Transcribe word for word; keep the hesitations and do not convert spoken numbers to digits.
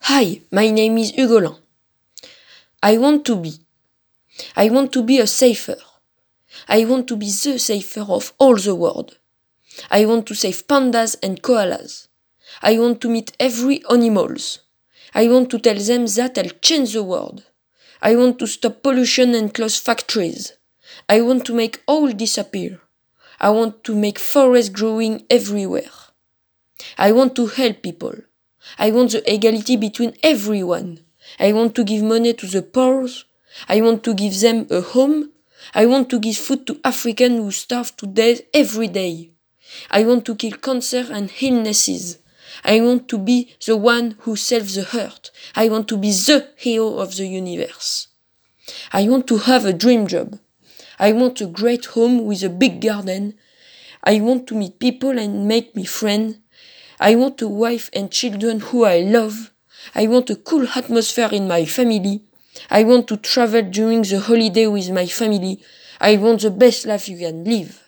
Hi, my name is Hugolin. I want to be. I want to be a safer. I want to be the safer of all the world. I want to save pandas and koalas. I want to meet every animals. I want to tell them that I'll change the world. I want to stop pollution and close factories. I want to make all disappear. I want to make forests growing everywhere. I want to help people. I want the equality between everyone. I want to give money to the poor. I want to give them a home. I want to give food to Africans who starve to death every day. I want to kill cancer and illnesses. I want to be the one who saves the earth. I want to be the hero of the universe. I want to have a dream job. I want a great home with a big garden. I want to meet people and make me friends. I want a wife and children who I love. I want a cool atmosphere in my family. I want to travel during the holiday with my family. I want the best life you can live.